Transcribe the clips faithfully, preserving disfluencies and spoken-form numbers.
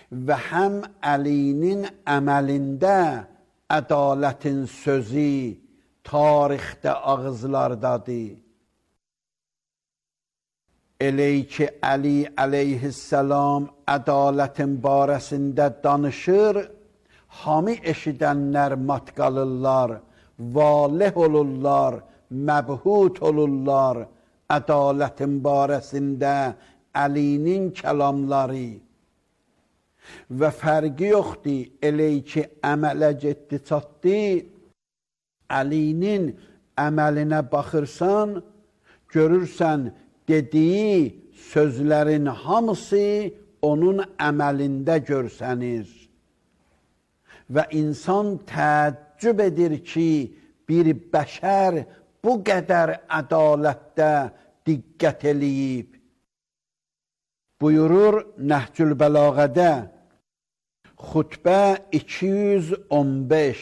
və həm Əlinin əməlində ədalətin sözü tarixdə ağızlardadır. Elə ki, Əli əleyhissalam ədalətin barəsində danışır, hamı eşidənlər mat qalırlar, valeh olurlar, məbhut olurlar ədalətin barəsində Əlinin kəlamları. Və fərqi yoxdur, elə ki, əmələ getdi çatdı, Əlinin əməlinə baxırsan, görürsən, dediyi sözlərin hamısı onun əməlində görsənir. Və insan təəccüb edir ki, bir bəşər bu qədər ədalətdə diqqət eləyib. Buyurur Nəhcül Bəlağədə, xutbə iki yüz on beş.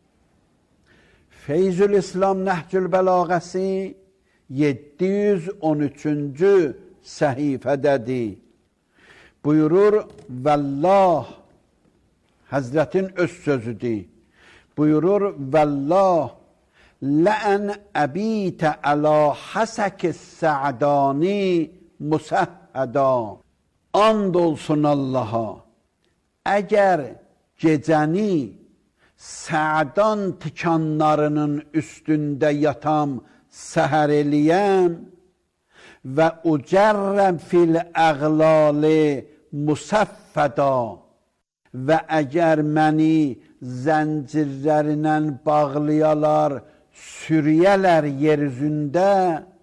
Feyzül İslam Nəhcül Bəlağəsi yeddi yüz on üçüncü səhifədədir. Buyurur, Vəllah, Həzrətin öz sözüdür. Buyurur, Vəllah, Ləən əbitə ələ həsəkis sə'dani musəhhəda. And olsun Allaha, əgər gecəni sə'dan tikanlarının üstündə yatam, səhər eləyəm və ucərrəm fil əğlali musəffəda və əgər məni zəncirlərinə bağlayalar, sürüyələr yer üzündə,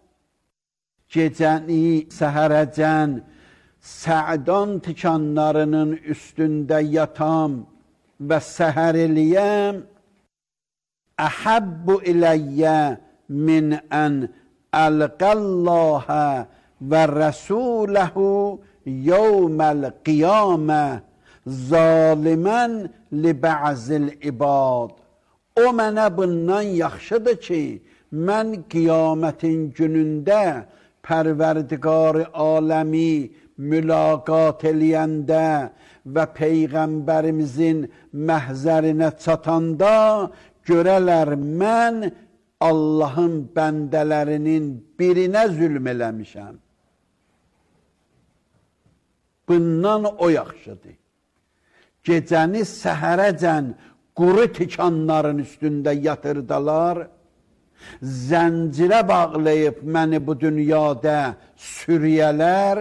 gecəni səhərəcən sə'dan tikanlarının üstündə yatam və səhər eləyəm, əhəbbu iləyyə min ən əlqəlləhə və rəsuləhu yevməl qiyamə zalimən li bə'zil ibad. O mənə bundan yaxşıdır ki, mən qiyamətin günündə Pərverdigar-ı aləmi mülaqat eləyəndə və Peyğəmbərimizin məhzərinə çatanda görələr mən Allahın bəndələrinin birinə zülm eləmişəm. Bundan o yaxşıdır. Gecəni səhərəcən quru tikanların üstündə yatırdalar, zəncirə bağlayıb məni bu dünyada sürüyələr,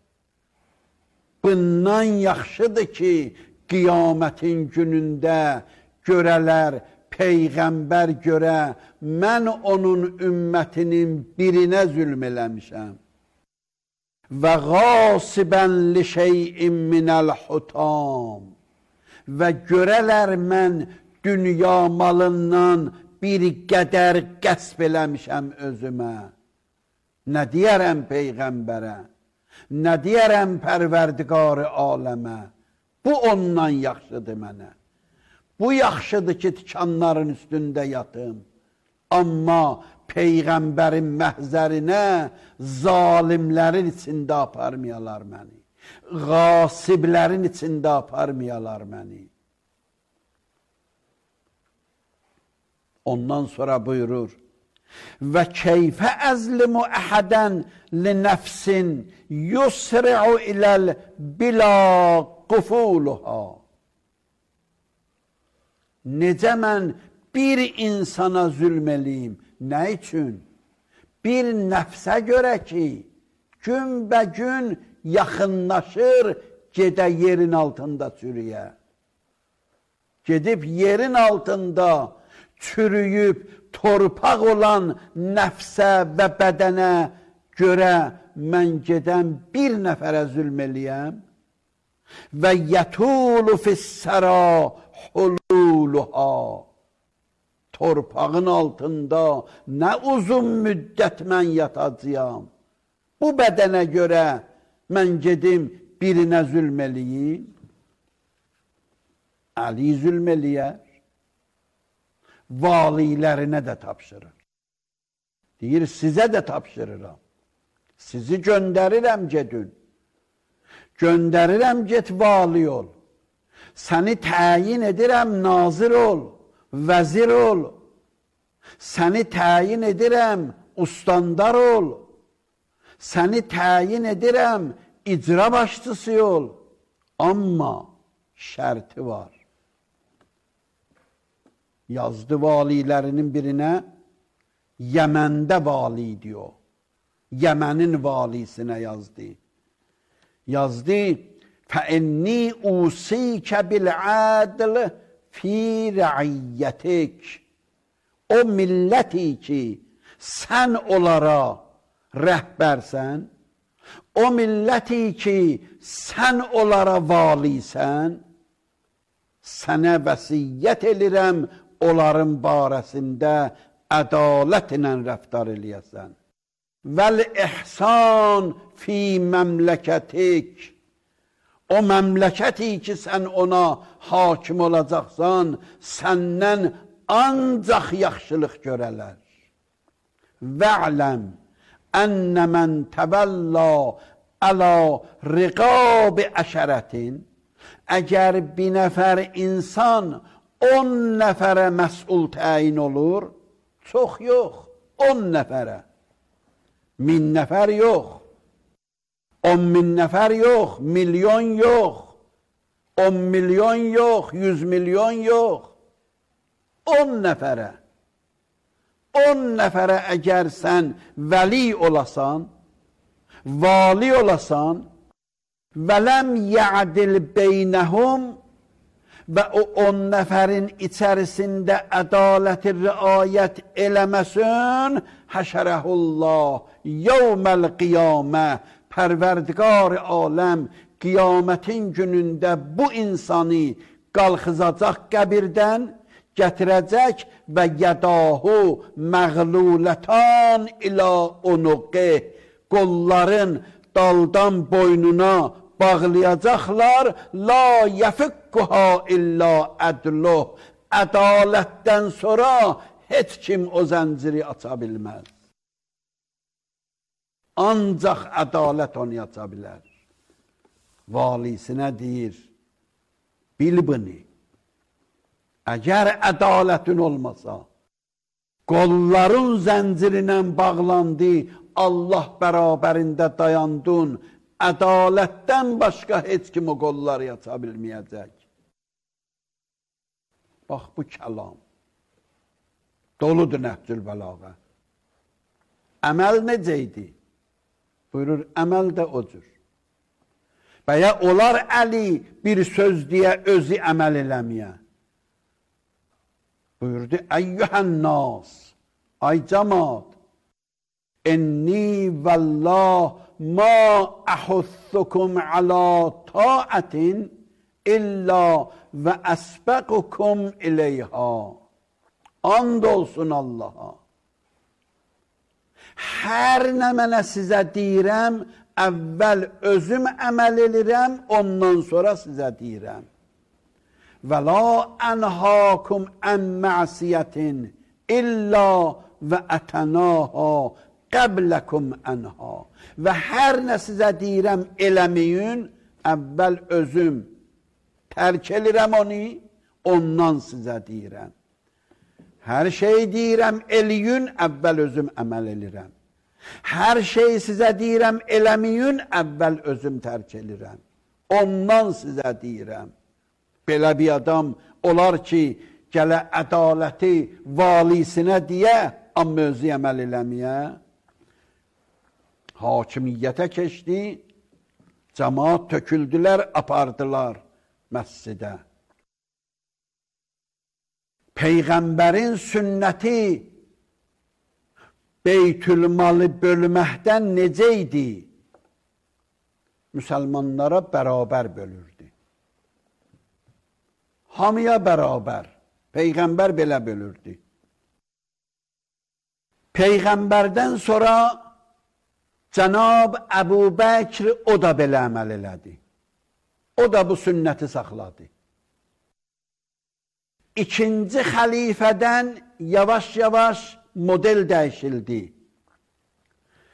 bundan yaxşıdır ki, qiyamətin günündə görələr, Peyğəmbər görə, mən onun ümmətinin birinə zülm eləmişəm. Və qasibən li şeyin minəl hutam. Və görələr mən dünya malından bir qədər qəsb eləmişəm özümə. Nə deyərəm Peyğəmbərə? Nə deyərəm Pərverdigar-ı aləmə? Bu ondan yaxşıdır mənə. Bu yaxşıdır ki, tikanların üstündə yatım. Amma Peyğəmbərin məhzərinə zalimlərin içində aparmayalar məni. Qasiblərin içində aparmayalar məni. Ondan sonra buyurur, və keyfə əzlimu əhədən li nəfsin yusri'u iləl bila qufuluha. Necə mən bir insana zülm eləyim? Nə üçün? Bir nəfsə görə ki, gün bə gün yaxınlaşır, gedə yerin altında çürüyə. Gedib yerin altında çürüyüb, torpaq olan nəfsə və bədənə görə mən gedəm bir nəfərə zülm eləyəm və yətulu fissəra hululuha. Torpağın altında nə uzun müddət mən yatacağım. Bu bədənə görə mən gedim birinə zülm eləyim. Əli zülm eləyər. Valilərinə də tapşırır. Deyir, sizə də tapşırıram. Sizi göndərirəm gedin. Göndərirəm get vali ol. Səni təyin edirəm, nazir ol, vəzir ol. Səni təyin edirəm, ustandar ol. Səni təyin edirəm, icra başçısı ol. Amma şərti var. Yazdı valilərinin birinə, Yəməndə vali diyor. Yəmənin valisinə yazdı. Yazdı, فَاِنِّي اُوْسِيكَ بِالْعَادْلِ فِي رَعِيَّتِكَ. O milləti ki, sən onlara rəhbərsən, o milləti ki, sən onlara valisən, sənə vəsiyyət edirəm, onların barəsində ədalətlə rəftar eləyəsən. Vəl-ihsan fi məmləkətik. O məmləkəti ki, sən ona hakim olacaqsan, səndən ancaq yaxşılıq görələr. Və'ləm ənnə mən təvəllə ələ riqab-i əşərətin. Əgər bir nəfər insan on nəfərə məsul təyin olur, çox yox, on nəfərə. Min nəfər yox, on min nəfər yox, milyon yox, on milyon yox, yüz milyon yox, on nəfərə. On nəfərə əgər sən vəli olasan, vali olasan, vələm yədil beynəhum və o on nəfərin içərisində ədaləti riayət eləməsin, həşərəhullah yevməl qiyamə, Pərverdigar-ı aləm qiyamətin günündə bu insanı qalxızacaq qəbirdən, gətirəcək və yədahu məğlulətən ilə unuqih, qolların daldan boynuna bağlayacaqlar, la yəfikkuha illa ədluh, ədalətdən sonra heç kim o zənciri aça bilməz. Ancaq ədalət onu aça bilər. Valisinə deyir, bil bunu. Əgər ədalətin olmasa, qolların zəncirinə bağlandı, Allah bərabərində dayandın, ədalətdən başqa heç kim o qolları aça bilməyəcək. Bax, bu kəlam doludur Nəhcül Bəlağa. Əməl necə idi? Buyurur, əməl də o cür. Və ya olar əli bir söz deyə özü əməl eləməyə. Buyurdu, əyyühən nas, ay cəmat, inni vəllah ma əhussukum alə taətin illa və əsbəqukum iləyhə. And olsun Allaha. Hər nə mənə sizə deyirəm, əvvəl özüm əməl edirəm, ondan sonra sizə deyirəm. Və la ənhəkum ən məsiyyətin illa və ətənəha qəbləkum ənhə. Və hər nə sizə deyirəm eləməyin, əvvəl özüm tərk edirəm onu, ondan sizə deyirəm. Hər şey deyirəm eləyin, əvvəl özüm əməl edirəm. Hər şey sizə deyirəm eləməyin, əvvəl özüm tərk edirəm. Ondan sizə deyirəm. Belə bir adam olar ki, gələ ədaləti valisinə deyə, amma özü əməl eləməyə. Hakimiyyətə keçdi, cəmaat töküldülər, apardılar məscidə. Peyğəmbərin sünnəti Beytülmalı bölməkdən necə idi? Müsəlmanlara bərabər bölürdü. Hamıya bərabər. Peyğəmbər belə bölürdü. Peyğəmbərdən sonra Cənab Əbu Bəkr o da belə əməl elədi. O da bu sünnəti saxladı. İkinci xəlifədən yavaş-yavaş model dəyişildi.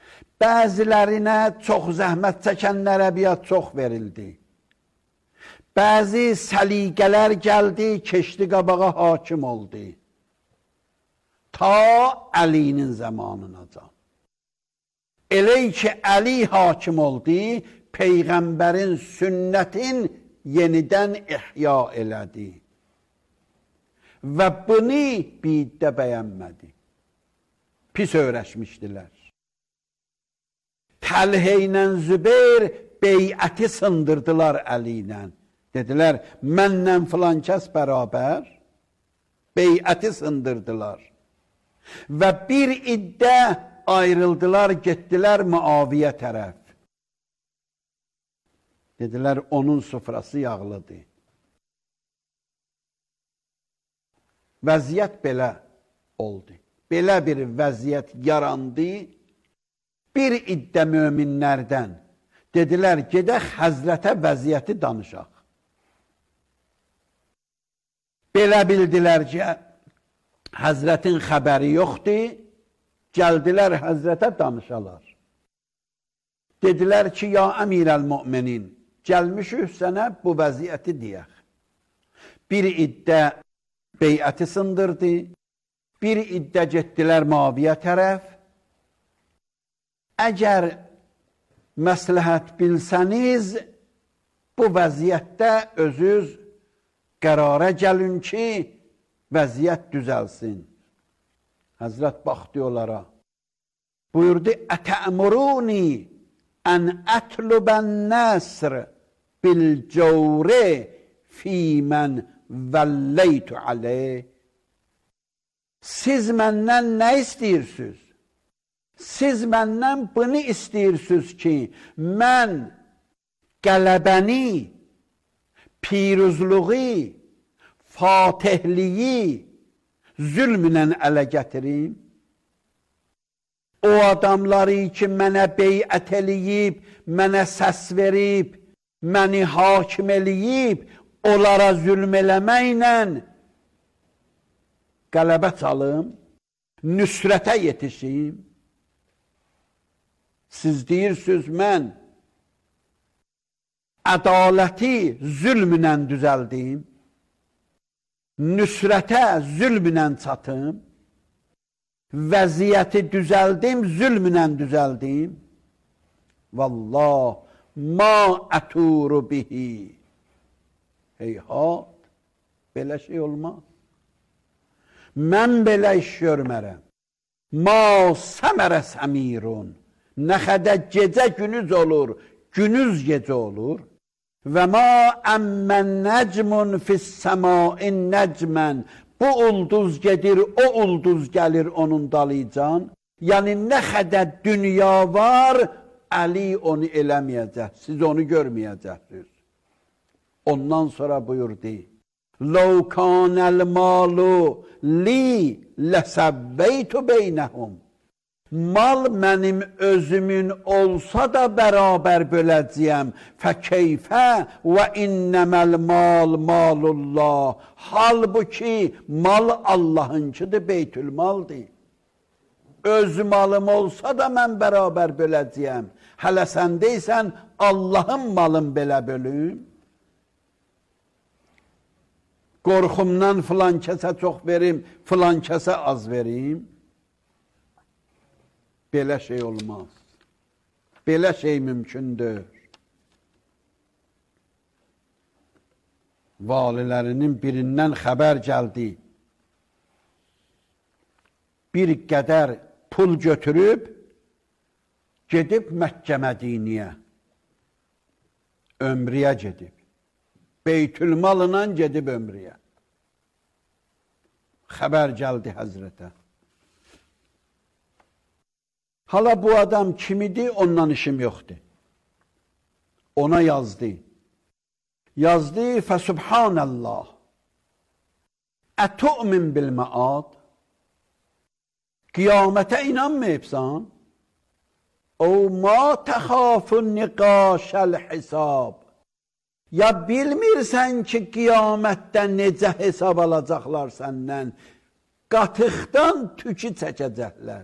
Bəzilərinə çox zəhmət çəkənlərə biat çox verildi. bəzi səliqələr gəldi, keçdi qabağa hakim oldu. Ta Əlinin zamanınacan. Elə ki, Əli hakim oldu, Peyğəmbərin sünnətin yenidən ihya elədi. Və bunu biddə bəyənmədi. Pis öyrəşmişdilər. Təlhə ilə Zübeyir beyəti sındırdılar Əli ilə. Dedilər, mənlə filan kəs bərabər, beyəti sındırdılar. Və bir iddə ayrıldılar, getdilər Muaviyə tərəf. Dedilər, onun sufrası yağlıdır. Vəziyyət belə oldu. Belə bir vəziyyət yarandı. Bir iddə möminlərdən dedilər, gedək Həzrətə vəziyyəti danışaq. Belə bildilər ki, Həzrətin xəbəri yoxdur, gəldilər Həzrətə danışalar. Dedilər ki, ya əmirəl-müminin, gəlmişik sənə bu vəziyyəti deyək. Bir iddə beyəti sındırdı, bir iddə getdilər Muaviyə tərəf. Əgər məsləhət bilsəniz, bu vəziyyətdə özünüz qərara gəlin ki, vəziyyət düzəlsin. Həzrət baxdı onlara. Buyurdu, ətəmuruni ən ətlubən nəsr bil-cəvri fîmən vəlleytu aleyh. Siz məndən nə istəyirsiniz? Siz məndən bunu istəyirsiniz ki, mən qələbəni, piruzluğu, fatihliyi zülmünlə ələ gətirim. O adamları ki, mənə beyət eləyib, mənə səs verib, məni hakim eləyib, onlara zülm eləməklə qələbə çalım, nüsrətə yetişim. Siz deyirsiniz, mən ədaləti zülmünlə düzəldim, nüsrətə zülmünlə çatım, vəziyyəti düzəldim, zülmünlə düzəldim. Vallah, ma əturu bihi. Heyhat, belə şey olmaz. Mən belə iş görmərəm. Ma səmərə səmirun. Nə qədər gecə günüz olur, günüz gecə olur. Və ma əmmən nəcmun fis-səmain nəcmən. Bu ulduz gedir, o ulduz gəlir onun dalıcan. Yəni nə qədər dünya var, Əli onu eləməyəcək, siz onu görməyəcəksiniz. Ondan sonra buyurdu, لَوْ كَانَ الْمَالُ لِي لَسَبَّيْتُ بَيْنَهُمْ. Mal mənim özümün olsa da bərabər böləcəyəm. Fəkeyfə və innəməl mal malullah. Halbuki mal Allahınkidir, beytülmaldır. Öz malım olsa da mən bərabər böləcəyəm. Hələ sən deysən, Allahın malın belə bölüm. Qorxumdan filan kəsə çox verim, filan kəsə az verim. Belə şey olmaz. Belə şey mümkündür. Valilərinin birindən xəbər gəldi. Bir qədər pul götürüb, gedib Məkkə Mədiniyə. Ömriyə gedib. Beytülmalına gedib ömriyə. Xəbər gəldi Həzrətə. Hala bu adam kimidir, ondan işim yoxdur. Ona yazdı. Yazdı, fəsubhanəllah. Ətu'min bil-məad. Qiyamətə inanmayıbsan. O ma təxafun niqaşəl hisab. Ya bilmirsən ki, qiyamətdə necə hesab alacaqlar səndən? Qatıqdan tükü çəkəcəklər.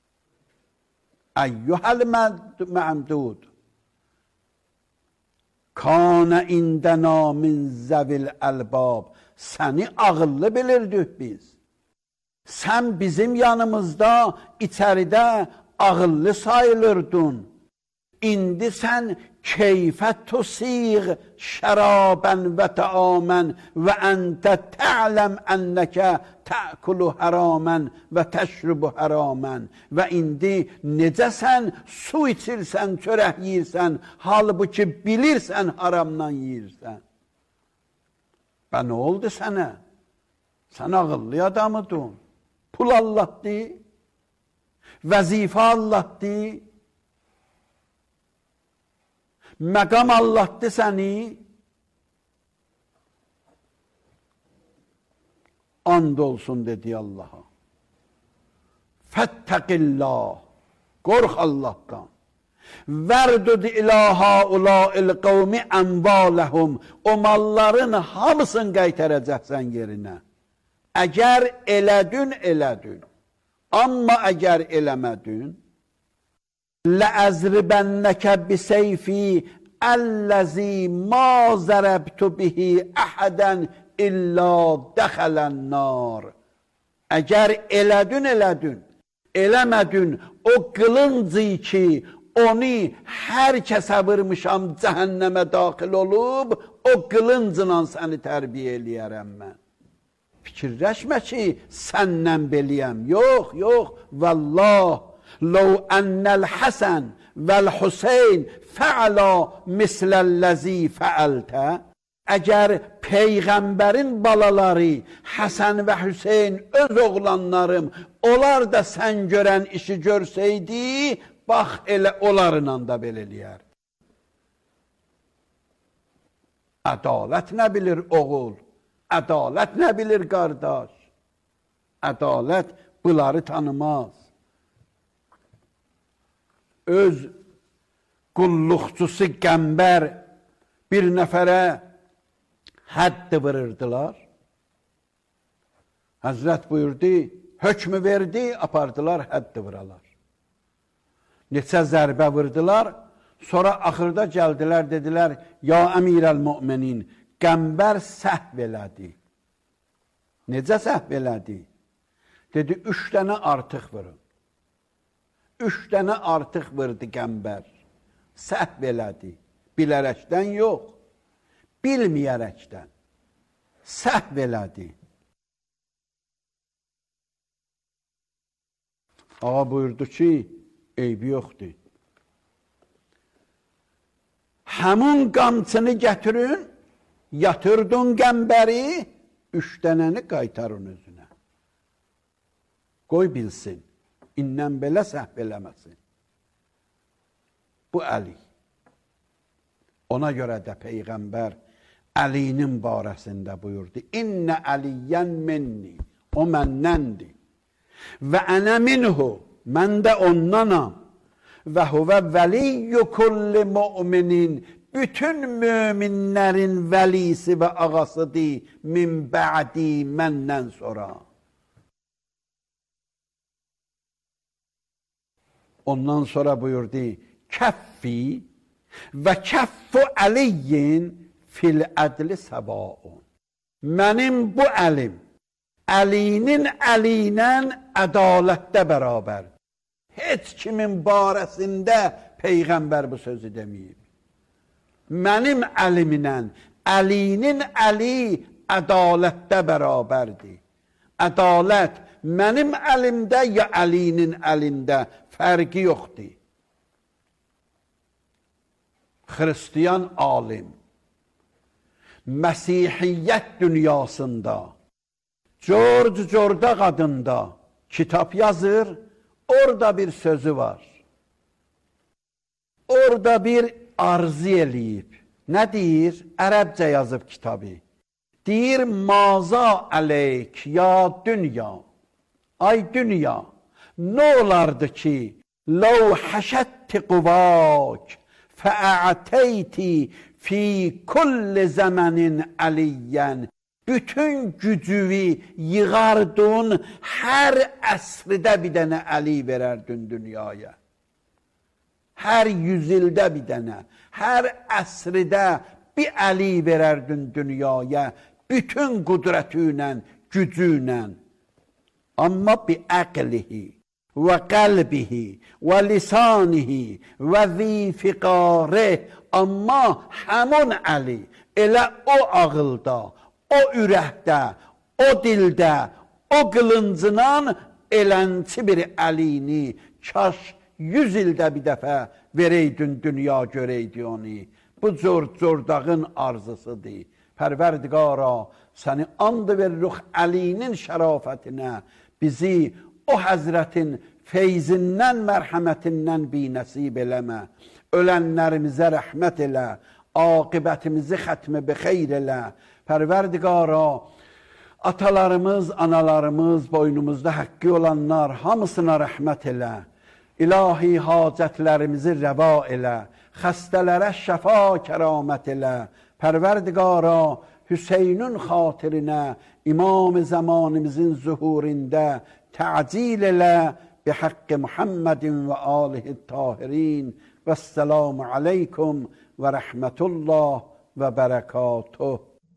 Əyyuhəl məmdud. Kana indəna min zəvil əlbab. Səni ağıllı bilirdik biz. Sən bizim yanımızda, içəridə ağıllı sayılırdın. İndi sən keyfə tusiğ şərabən və təamən və əntə tə'ləm ənəkə tə'kulu hərəmən və təşrubu hərəmən. Və indi necə sən su içirsən, çörək yiyirsən, halbuki bilirsən haramdan yiyirsən. Və nə oldu sənə? Sən ağıllı adamıdın. Pul Allah'dır, vəzifə Allah'dır, məqam Allah'dır səni. And olsun dedi Allah'a. Fəttəqillah, qorx Allah'tan. Vərdud ilâhâ ulâil qavmi ənvâləhum. O malların hamısını qaytaracaqsan yerinə. Əgər elədün, elədün. Amma əgər eləmədün, لَأَزْرِبَنَّكَ بِسَيْفِي الَّذِي مَا زَرَبْتُ بِهِ أَحَدًا إِلَّا دَخَلَ النَّارِ. Əgər elədün, elədün, eləmədün, o qılıncı ki, onu hər kəsə vurmuşam, cəhənnəmə daxil olub, o qılıncla səni tərbiyə eləyərəm mən. Fikirləşmə ki, səndən beliyəm. Yox, yox, vallah. لو أن الحسن والحسين فعلا مثل الذي فعلت. Əgər Peyğəmbərin balaları Həsən və Hüseyin öz oğlanlarım, onlar da sən görən işi görsəydi, bax elə onlarla da belə eləyər. Ədalət nə bilir oğul? Ədalət nə bilir qardaş? Ədalət bunları tanımaz. Öz qulluqçusu Qəmbər bir nəfərə hədd vururdular. Həzrət buyurdu, hökmü verdi, apardılar hədd vuralar. Neçə zərbə vurdular, sonra axırda gəldilər, dedilər, ya əmirəl müminin, Qəmbər səhv elədi. Necə səhv elədi? Dedi, üç dənə artıq vurun. Üç dənə artıq vurdu Qəmbər. Səhv elədi. Bilərəkdən yox. Bilməyərəkdən. Səhv elədi. Ağa buyurdu ki, eybi yoxdur. Həmun qamçını gətirin, yatırdın Qəmbəri, üç dənəni qaytarın özünə. Qoy bilsin. İnnən belə səhv eləməsin. Bu Əli. Ona görə də Peyğəmbər Əlinin barəsində buyurdu. İnnə Əliyyən minni. O mənnəndir. Və ənə minhu. Mən də ondanam. Və huvə vəliyyü kulli müminin. Bütün möminlərin vəlisi və ağasıdır. Min bə'di məndən sonra. Ondan sonra buyurdu, kəffi və kəffu Əliyyin fil ədli səbaun. Mənim bu əlim, Əlinin əliylə ədalətdə bərabər. Heç kimin barəsində Peyğəmbər bu sözü deməyib. Mənim əlimlə Əlinin əli ədalətdə bərabərdir. Ədalət mənim əlimdə ya Əlinin əlində fərqi yoxdur. Xristiyan alim Məsihiyyət dünyasında George Jordaq adında kitap yazır, orada bir sözü var. Orada bir arzu eləyib. Nə deyir? Ərəbcə yazıb kitabı. Deyir, maza əleyk ya dünya. Ay dünya, nə olardı ki, ləv həşətti quvak fəə'teyti fi kulli zəmənin əliyyən. Bütün gücüvi yığardın, hər əsrdə bir dənə əli verərdin dünyaya. Hər yüz ildə bir dənə, hər əsrdə bir Əli verərdin dünyaya, bütün qudrəti ilə, gücü ilə. Amma bi əqlihi və qəlbihi və lisanihi və zifiqarih. Amma həmun Əli elə o ağılda, o ürəkdə, o dildə, o qılıncınan elənçi bir əlini kaş yüz ildə bir dəfə vereydin dünya göreydi onu. Bu cor-cordağın arzusudur. Pərverdigara, səni and veririk Əlinin şərafətinə, bizi o həzrətin feyzindən, mərhəmətindən binəsib eləmə. Ölənlərimizə rəhmət elə, aqibətimizi xətmə bixeyr elə. Pərverdigara, atalarımız, analarımız, boynumuzda haqqı olanlar hamısına rəhmət elə. İlahi hacətlərimizi rəva elə, xəstələrə şəfa kəramət elə. Pərverdigara, Hüseynin xatirinə, İmam-ı zamanımızın zuhurində təcil elə, bihaqqi Muhammedin və alihi tahirin. Vəsselamu aleykum və rəhmətullah və bərəkatuh.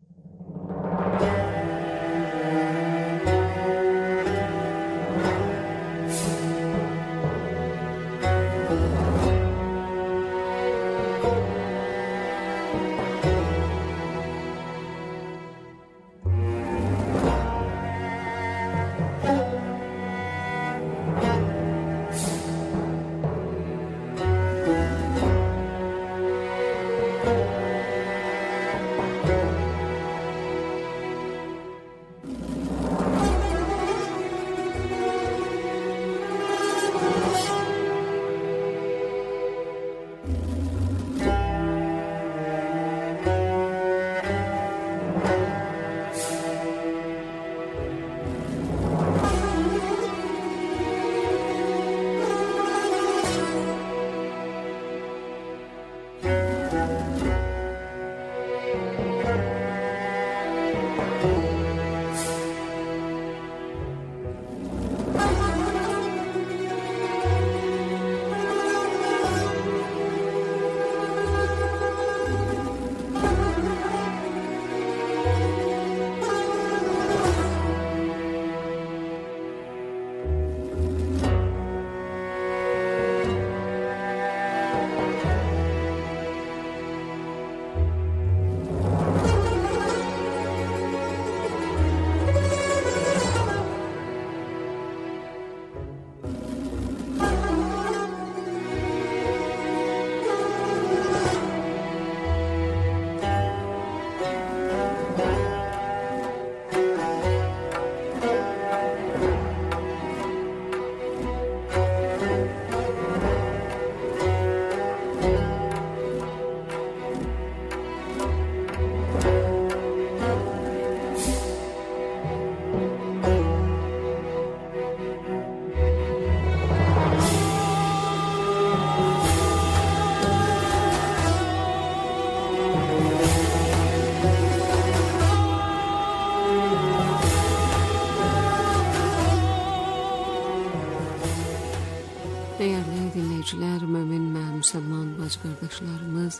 Mömin və müsəlman bacı qardaşlarımız,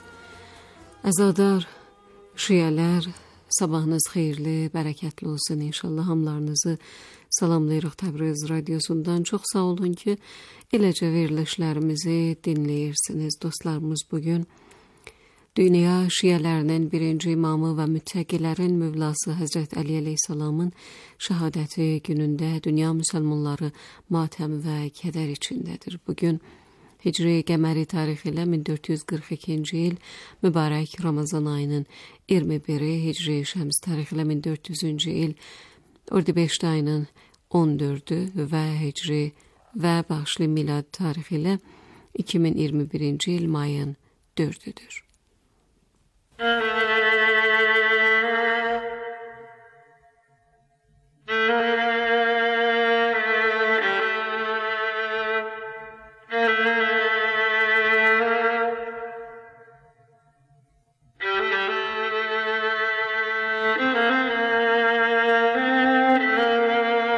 əzadar şiyələr, sabahınız xeyirli, bərəkətli olsun inşallah. Hamlarınızı salamlayırıq Təbriz radiosundan. Çox sağ olun ki, eləcə verilişlərimizi dinləyirsiniz. Dostlarımız, bugün dünya şiyələrinin birinci imamı və müttəqilərin mövlası Həzrət Əli əleyhissalamın şəhadəti günündə dünya müsəlmanları matəm və kədər içindədir. Bugün Hicri qəməri tarixi ilə min dörd yüz qırx ikinci il mübarək Ramazan ayının iyirmi biri, Hicri şəms tarixi ilə min dörd yüzüncü il Ordibeşt ayının on dördü və Hicri və başlı milad tarixi ilə iki min iyirmi birinci il mayın dördüdür.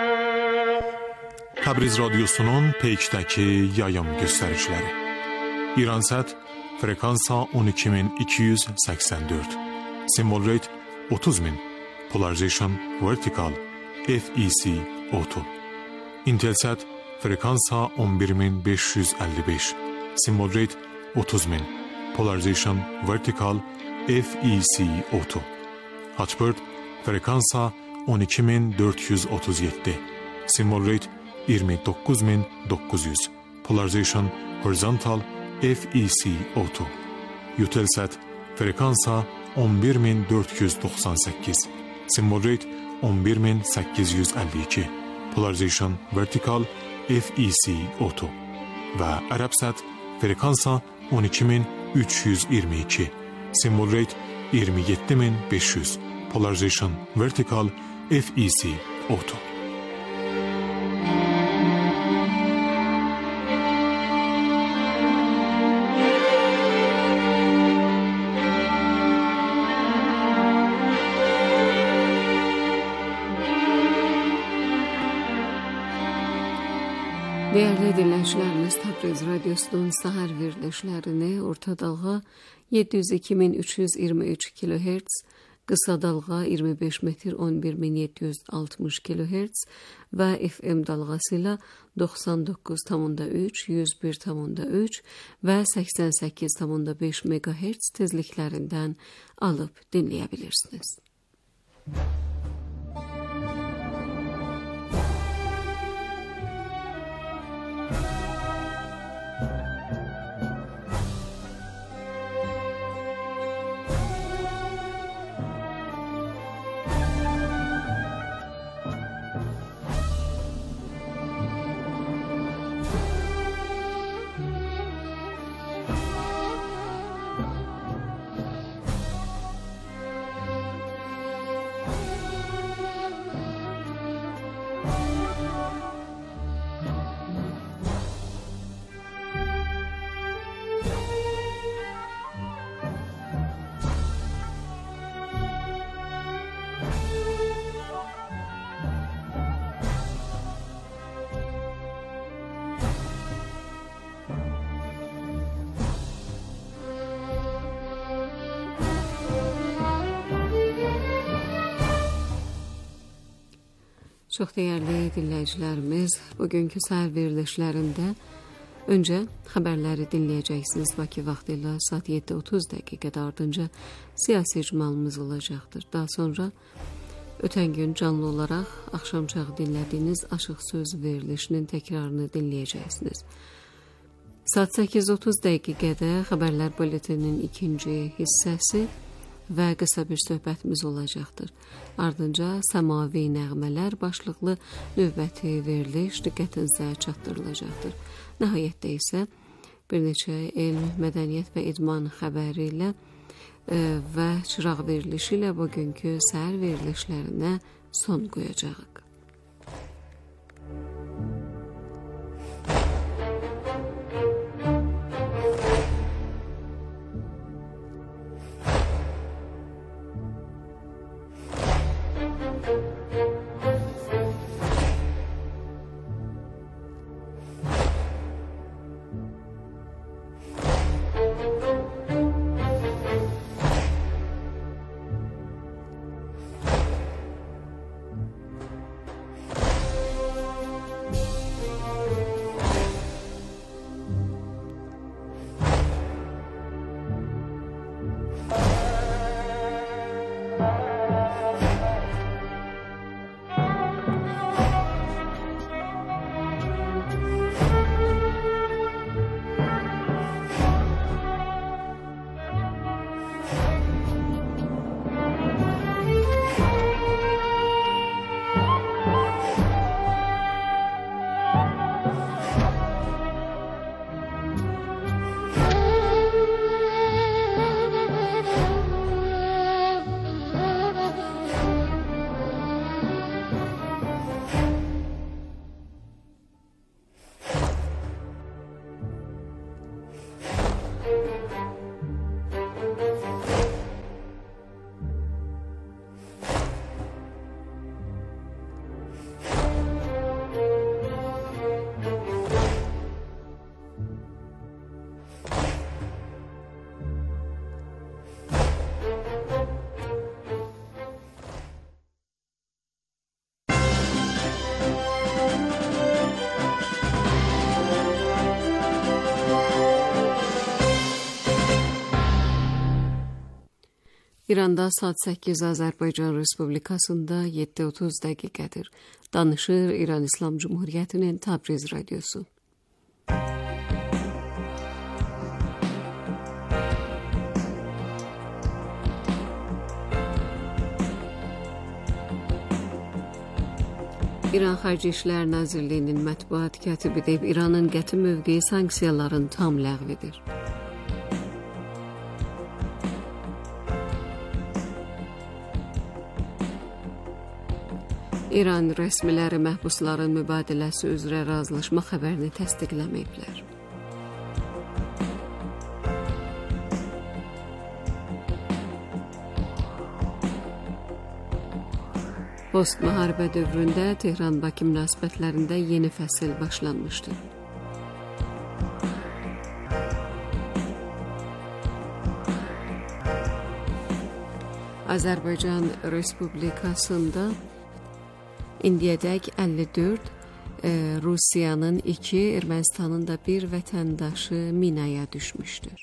Təbriz radiosunun Peykdəki yayım göstəriciləri. İransat frekansa on iki min iki yüz seksen dört. Symbol rate otuz min. Polarization vertical F E C auto. Intelsat frekansa on bir min beş yüz elli beş. Symbol rate otuz bin. Polarization vertical F E C auto. Hotbird frekansa on iki min dört yüz otuz yedi. Symbol rate yirmi dokuz bin dokuz yüz. Polarization horizontal F E C auto. Eutelsat frekansa on bir min dört yüz doksan sekiz. Symbol rate on bir min sekiz yüz elli iki. Polarization vertical F E C auto. Ve Arabsat frekansa on iki min üç yüz yirmi iki. Symbol rate yirmi yedi bin beş yüz. Polarization vertical F E C auto. Değerli dinləyicilərimiz, Təbriz Radyosu'nun səhər verilişlərini orta dalğa yedi yüz iki min üç yüz iyirmi üç kilohertz, qısa dalğa iyirmi beş metr on bir min yeddi yüz altmış kilohertz və F M dalğasıyla doxsan doqquz tam üç, yüz bir tam üç və səksən səkkiz tam beş megahertz tezliklərindən alıb dinləyə bilirsiniz. Çox dəyərli dinləyicilərimiz, bugünkü səhər verilişlərində öncə xəbərləri dinləyəcəksiniz. Bakı vaxtı ilə saat yeddi otuz dəqiqədə ardınca siyasi icmalımız olacaqdır. Daha sonra ötən gün canlı olaraq axşamçağı dinlədiyiniz Aşıq Söz verilişinin təkrarını dinləyəcəksiniz. Saat səkkiz otuz dəqiqədə xəbərlər buletininin ikinci hissəsi və qısa bir söhbətimiz olacaqdır. Ardınca Səmavi Nəğmələr başlıqlı növbəti veriliş diqqətinizə çatdırılacaqdır. Nəhayətdə isə bir neçə elm, mədəniyyət və idman xəbəri ilə e, və çıraq verilişi ilə bugünkü səhər verilişlərinə son qoyacağıq. İranda saat səkkiz, Azərbaycan Respublikasında yeddi otuz dəqiqədir. Danışır İran İslam Cumhuriyyətinin Təbriz radiosu. İran Xarici İşlər Nazirliyinin mətbuat katibi deyib, İranın qəti mövqeyi sanksiyaların tam ləğv edir. İran rəsmiləri məhbusların mübadiləsi üzrə razılaşma xəbərini təsdiqləməyiblər. Post-müharibə dövründə Tehran-Bakı münasibətlərində yeni fəsil başlanmışdır. Azərbaycan Respublikasında indiyədək əlli dörd, e, Rusiyanın iki, Ermənistanın da bir vətəndaşı minaya düşmüşdür.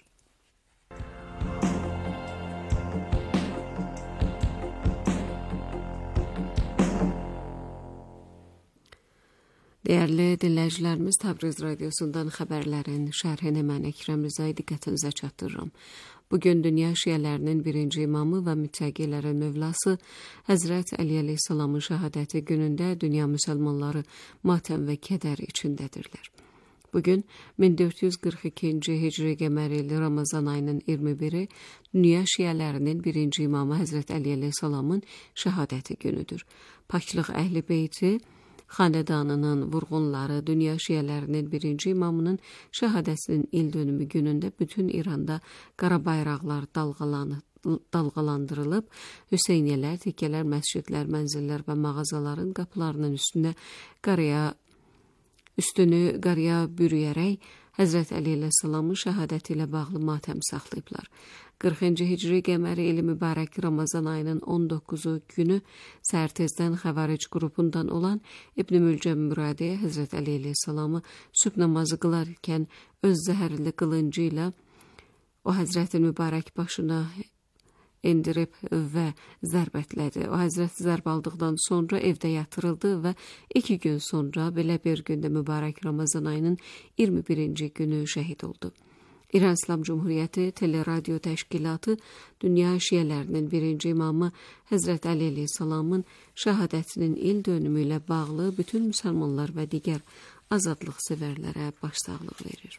Dəyərli dinləyicilərimiz, Təbriz radiosundan xəbərlərin şərhini mən Əkrəm Rızay diqqətinizə çatdırıram. Bugün dünya şiələrinin birinci imamı və müttəqilərin mövlası Həzrət Əli əleyhissalamın şəhadəti günündə dünya müsəlmanları matəm və kədər içindədirlər. Bugün min dörd yüz qırx ikinci Hicri qəməri ili Ramazan ayının iyirmi biri dünya şiələrinin birinci imamı Həzrət Əli əleyhissalamın şəhadəti günüdür. Paklıq Əhl-i Beyti xanedanının vurğunları dünya şiələrinin birinci imamının şəhadətinin il dönümü günündə bütün İranda qara bayraqlar dalğalandırılıb, Hüseyniyələr, tekkələr, məscidlər, mənzillər və mağazaların qapılarının üstünə qaraya, üstünü qaraya bürüyərək Həzrət Əli əleyhissalamın şəhadəti ilə bağlı matəm saxlayıblar. qırxıncı Hicri qəməri ili mübarək Ramazan ayının on doqquzu günü səhər tezdən Xəvaric qrupundan olan İbn Mülcəm Müradiyə Həzrət Əli əleyhissalamı sübh namazı qılarkən öz zəhərli qılıncı ilə o Həzrətin mübarək başına endirib və zərbətlədi. O Həzrət zərb aldıqdan sonra evdə yatırıldı və iki gün sonra belə bir gündə mübarək Ramazan ayının iyirmi birinci günü şəhid oldu. İran İslam Cumhuriyyəti Teleradio Təşkilatı dünya şiələrinin birinci imamı Həzrət Əli əleyhissalamın şəhadətinin il dönümü ilə bağlı bütün müsəlmanlar və digər azadlıq sevərlərə başsağlıq verir.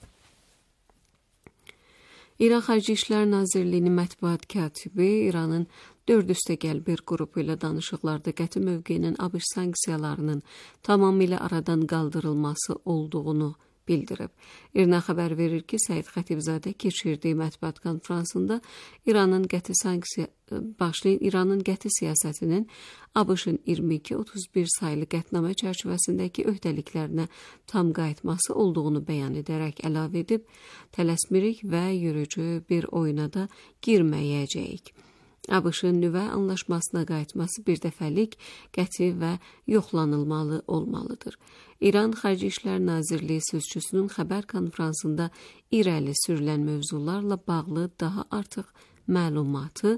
İran Xarici İşlər Nazirliyinin mətbuat katibi İranın dörd üstəgəl bir qrupu ilə danışıqlarda qəti mövqeyinin ABŞ sanksiyalarının tamamilə aradan qaldırılması olduğunu bildirib. İRNA xəbər verir ki, Səid Xətibzadə keçirdiyi mətbuat konfransında İranın qəti sanksiya başlayın İranın qəti siyasətinin ABŞ-ın iyirmi iki otuz bir saylı qətnamə çərçivəsindəki öhdəliklərinə tam qayıtması olduğunu bəyan edərək əlavə edib, tələsmirik və yürücü bir oyuna da girməyəcəyik. ABŞ-ın nüvə anlaşmasına qayıtması bir dəfəlik, qəti və yoxlanılmalı olmalıdır. İran Xarici İşlər Nazirliyi sözçüsünün xəbər konfransında irəli sürülən mövzularla bağlı daha artıq məlumatı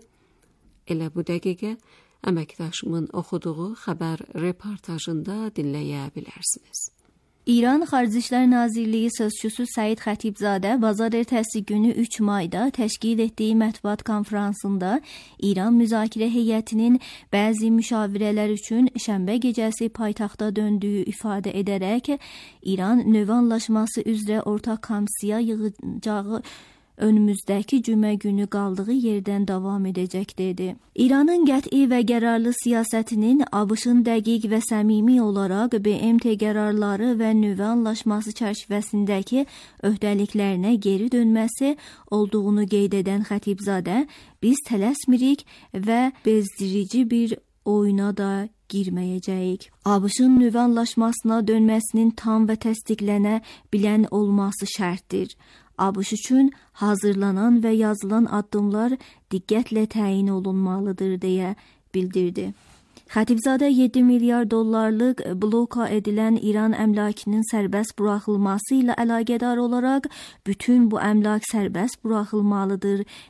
elə bu dəqiqə əməkdaşımın oxuduğu xəbər reportajında dinləyə bilərsiniz. İran Xarici İşlər Nazirliyi sözçüsü Səid Xətibzadə bazar ertəsi günü üç mayda təşkil etdiyi mətbuat konfransında İran müzakirə heyətinin bəzi müşavirələr üçün şənbə gecəsi paytaxta döndüyü ifadə edərək İran nüvə anlaşması üzrə ortaq komisiya yığınacağı önümüzdəki cümə günü qaldığı yerdən davam edəcək dedi. İranın qəti və qərarlı siyasətinin ABŞ-ın dəqiq və səmimi olaraq B M T qərarları və nüvə anlaşması çərçivəsindəki öhdəliklərinə geri dönməsi olduğunu qeyd edən Xətibzadə, biz tələsmirik və bezdirici bir oyuna da girməyəcəyik. ABŞ-ın nüvə anlaşmasına dönməsinin tam və təsdiqlənə bilən olması şərtdir. ABŞ üçün hazırlanan və yazılan addımlar diqqətlə təyin olunmalıdır deyə bildirdi. Xətibzadə yeddi milyar dollarlıq bloka edilən İran əmlakının sərbəst buraxılması ilə əlaqədar olaraq bütün bu əmlak sərbəst buraxılmalıdır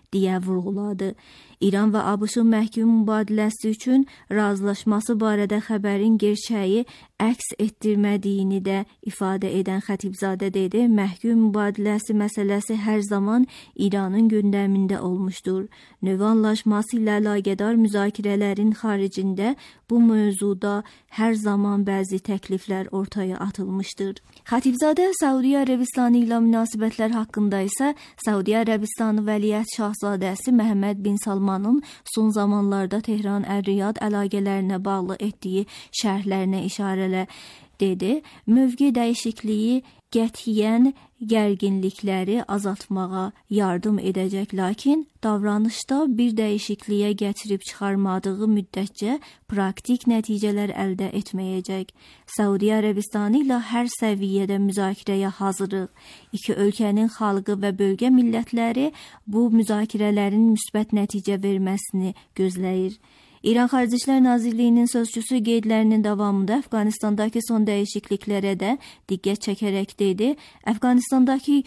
deyə vurğuladı. İran və ABŞ-ın məhkum mübadiləsi üçün razılaşması barədə xəbərin gerçəyi əks etdirmədiyini də ifadə edən Xətibzadə dedi, məhkum mübadiləsi məsələsi hər zaman İranın gündəmində olmuşdur. Nüvə anlaşması ilə əlaqədar müzakirələrin xaricində bu mövzuda hər zaman bəzi təkliflər ortaya atılmışdır. Xətibzadə Səudiyyə Ərəbistanı ilə münasibətlər haqqında isə Səudiyyə Ərəbistanı Vəliəhd Şahzadəsi Məhəmməd bin Salmanın son zamanlarda Tehran-Ər-Riyad əlaqələrinə bağlı etdiyi şərhlərinə işarələ dedi. Mövqe dəyişikliyi qətiyyən gərginlikləri azaltmağa yardım edəcək, lakin davranışda bir dəyişikliyə gətirib çıxarmadığı müddətcə praktik nəticələr əldə etməyəcək. Səudiyyə Ərəbistanı ilə hər səviyyədə müzakirəyə hazırıq. İki ölkənin xalqı və bölgə millətləri bu müzakirələrin müsbət nəticə verməsini gözləyir. İran Xarici İşlər Nazirliyinin sözçüsü qeydlərinin davamında Əfqanistandakı son dəyişikliklərə də diqqət çəkərək dedi, Əfqanistandakı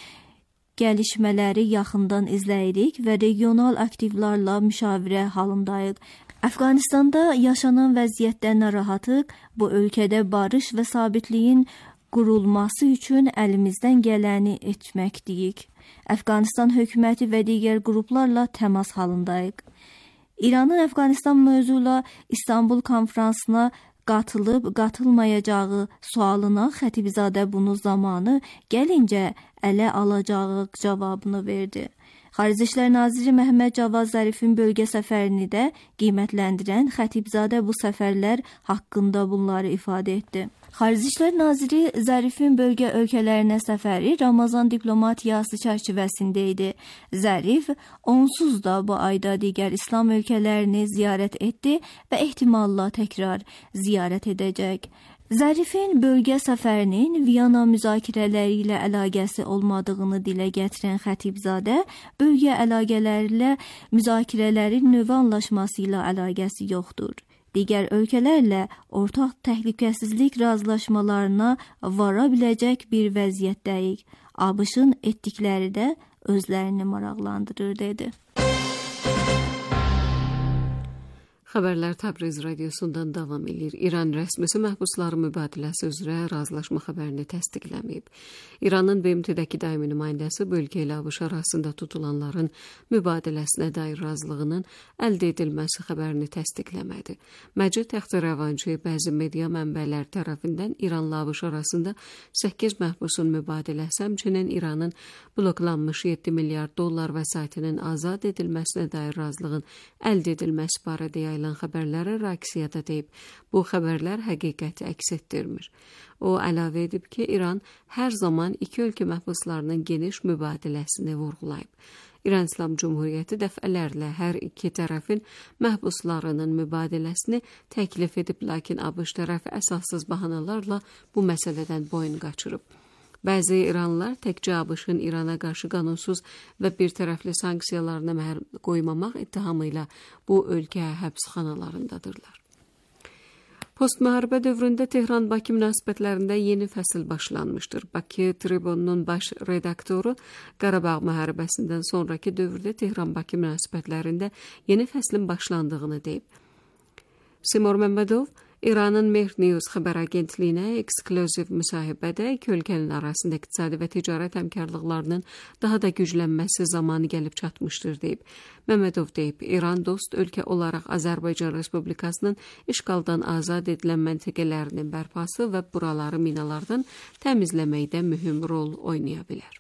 gəlişmələri yaxından izləyirik və regional aktivlarla müşavirə halındayıq. Əfqanistanda yaşanan vəziyyətdən narahatıq, bu ölkədə barış və sabitliyin qurulması üçün əlimizdən gələni etməkdəyik. Əfqanistan hökuməti və digər qruplarla təmas halındayıq. İranın Əfqanistan mövzuyla İstanbul konfransına qatılıb qatılmayacağı sualına Xətibzadə bunu zamanı gəlincə ələ alacağı cavabını verdi. Xarici İşlər Naziri Məhəmməd Cavad Zərifin bölgə səfərini də qiymətləndirən Xətibzadə bu səfərlər haqqında bunları ifadə etdi. Xarici İşlər Naziri Zərifin bölgə ölkələrinə səfəri Ramazan diplomatiyası çərçivəsində idi. Zərif onsuz da bu ayda digər İslam ölkələrini ziyarət etdi və ehtimalla təkrar ziyarət edəcək. Zərifin bölgə səfərinin Viyana müzakirələri ilə əlaqəsi olmadığını dilə gətirən Xətibzadə, bölgə əlaqələrlə müzakirələrin nüvə anlaşması ilə əlaqəsi yoxdur. Digər ölkələrlə ortaq təhlükəsizlik razılaşmalarına vara biləcək bir vəziyyətdəyik. ABŞ-ın etdikləri də özlərini maraqlandırır, dedi. Xəbərlər Təbriz radiosundan davam edir. İran rəsmisi məhbusları mübadiləsi üzrə razılaşma xəbərini təsdiqləməyib. İranın B M T-dəki daimi nümayəndəsi bölgə ilə ABŞ arasında tutulanların mübadiləsinə dair razılığının əldə edilməsi xəbərini təsdiqləmədi. Məcid Təxtirəvançı bəzi media mənbələr tərəfindən İranla ABŞ arasında səkkiz məhbusun mübadiləsi, həmçinin İranın bloklanmış yeddi milyard dollar vəsaitinin azad edilməsinə dair razılığın əldə edilməsi barədə yayılan xəbərlərə reaksiyada deyib. Bu xəbərlər həqiqəti əks etdirmir. O əlavə edib ki, İran hər zaman iki ölkə məhbuslarının geniş mübadiləsini vurğulayıb. İran İslam Cumhuriyyəti dəfələrlə hər iki tərəfin məhbuslarının mübadiləsini təklif edib, lakin ABŞ tərəfi əsassız bəhanələrlə bu məsələdən boyun qaçırıb. Bəzi İranlılar təkcə ABŞ-ın İrana qarşı qanunsuz və bir tərəfli sanksiyalarına məhəl qoymamaq ittihamı ilə bu ölkə həbsxanalarındadırlar. Postmüharibə dövründə Tehran-Bakı münasibətlərində yeni fəsil başlanmışdır. Bakı Tribununun baş redaktoru Qarabağ müharibəsindən sonraki dövrdə Tehran-Bakı münasibətlərində yeni fəslin başlandığını deyib. Simor Məmmədov İranın Mehr News xəbər agentliyinə ekskluziv müsahibədə iki ölkənin arasında iqtisadi və ticarət həmkarlıqlarının daha da güclənməsi zamanı gəlib çatmışdır, deyib. Məmmədov deyib, İran dost ölkə olaraq Azərbaycan Respublikasının işğaldan azad edilən məntəqələrinin bərpası və buraları minalardan təmizləməkdə mühüm rol oynaya bilər.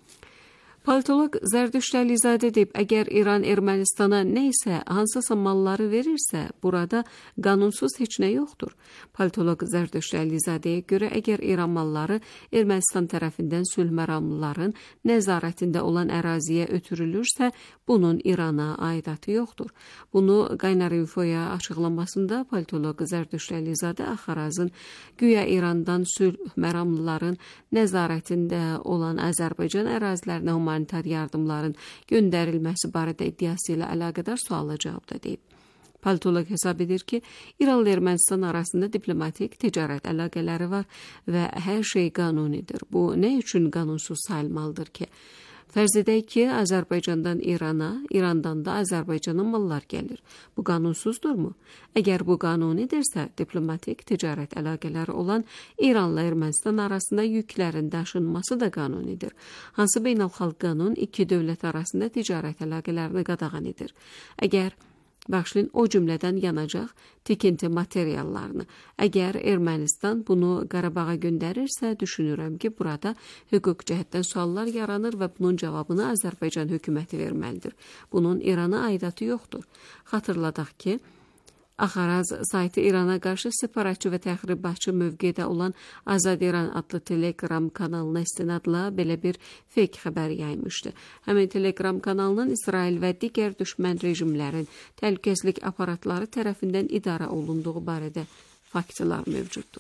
Politolog Zərdüşt Əlizadə deyib, əgər İran Ermənistana nə isə hansısa malları verirsə, burada qanunsuz heç nə yoxdur. Politolog Zərdüşt Əlizadəyə görə, əgər İran malları Ermənistan tərəfindən sülh məramlıların nəzarətində olan əraziyə ötürülürsə, bunun İrana aidatı yoxdur. Bunu Qaynar Infoya açıqlamasında politolog Zərdüşt Əlizadə Axarazın güya İrandan sülh məramlıların nəzarətində olan Azərbaycan ərazilərinə humanitar yardımların göndərilməsi barədə iddiası ilə əlaqədar suala cavabda deyib. Politolog hesab edir ki, İranla Ermənistan arasında diplomatik ticarət əlaqələri var və hər şey qanunidir. Bu nə üçün qanunsuz sayılmalıdır ki? Fərz edək ki, Azərbaycandan İrana, İrandan da Azərbaycana mallar gəlir. Bu qanunsuzdur mu? Əgər bu qanunidirsə, diplomatik ticarət əlaqələri olan İranla Ermənistan arasında yüklərin daşınması da qanunidir. Hansı beynəlxalq qanun iki dövlət arasında ticarət əlaqələrini qadağan edir? Əgər Bağışlayın, o cümlədən yanacaq tikinti materiallarını. Əgər Ermənistan bunu Qarabağa göndərirsə, düşünürəm ki, burada hüquq cəhətdən suallar yaranır və bunun cavabını Azərbaycan hökuməti verməlidir. Bunun İrana aidatı yoxdur. Xatırladaq ki, Axaraz saytı İrana qarşı separatçı və təxribatçı mövqedə olan Azad İran adlı Telegram kanalına istinadla belə bir fake xəbər yaymışdı. Həmin Telegram kanalının İsrail və digər düşmən rejimlərin təhlükəsizlik aparatları tərəfindən idarə olunduğu barədə faktlar mövcuddur.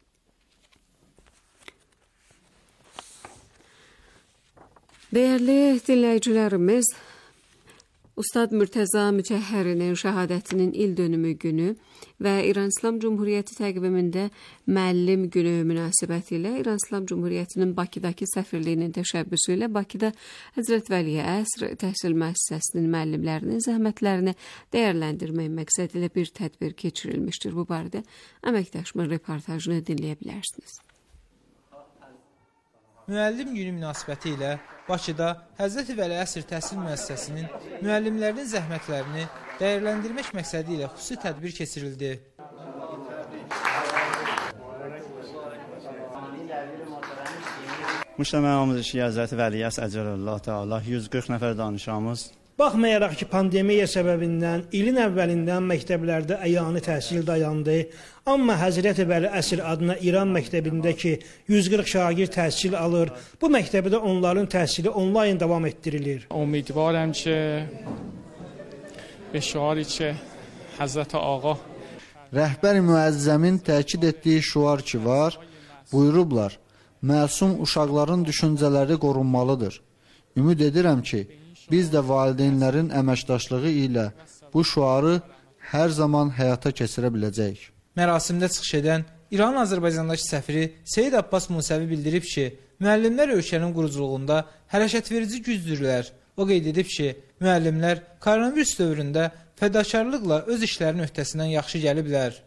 Dəyərli dinləyicilərimiz, Ustad Mürtəza Mütəhhərinin şəhadətinin il dönümü günü və İran İslam Cumhuriyyəti təqvimində müəllim günü münasibəti ilə İran İslam Cumhuriyyətinin Bakıdakı səfirliyinin təşəbbüsü ilə Bakıda Həzrət Vəliyə Əsr təhsil müəssisəsinin müəllimlərinin zəhmətlərini dəyərləndirmək məqsədi ilə bir tədbir keçirilmişdir. Bu barədə əməkdaşımın reportajını dinləyə bilərsiniz. Müəllim günü münasibəti ilə Bakıda Həzrət Vəli Əsr təhsil müəssisəsinin müəllimlərinin zəhmətlərini dəyərləndirmək məqsədi ilə xüsusi tədbir keçirildi. Müştəmə Amuzişi Həzrət Vəli Əsr Əcəlullah Teala yüz qırx nəfər danışamız. Baxmayaraq ki, pandemiya səbəbindən ilin əvvəlindən məktəblərdə əyani təhsil dayandı, amma Həzrət Vəli Əsr adına İran məktəbində ki, yüz qırx şagird təhsil alır, bu məktəbdə onların təhsili onlayn davam etdirilir. Umidvarım ki, به شعاری که Həzrət Ağa Rəhbər müəzzəmin təkid etdiyi şuar ki var, buyurublar, məsum uşaqların düşüncələri qorunmalıdır. Ümid edirəm ki, biz də valideynlərin əməkdaşlığı ilə bu şuarı hər zaman həyata keçirə biləcəyik. Mərasimdə çıxış edən İranın Azərbaycandakı səfiri Seyid Abbas Musəvi bildirib ki, müəllimlər ölkənin quruculuğunda hərəkətverici gücdürlər. O qeyd edib ki, müəllimlər koronavirus dövründə fədakarlıqla öz işlərinin öhdəsindən yaxşı gəliblər.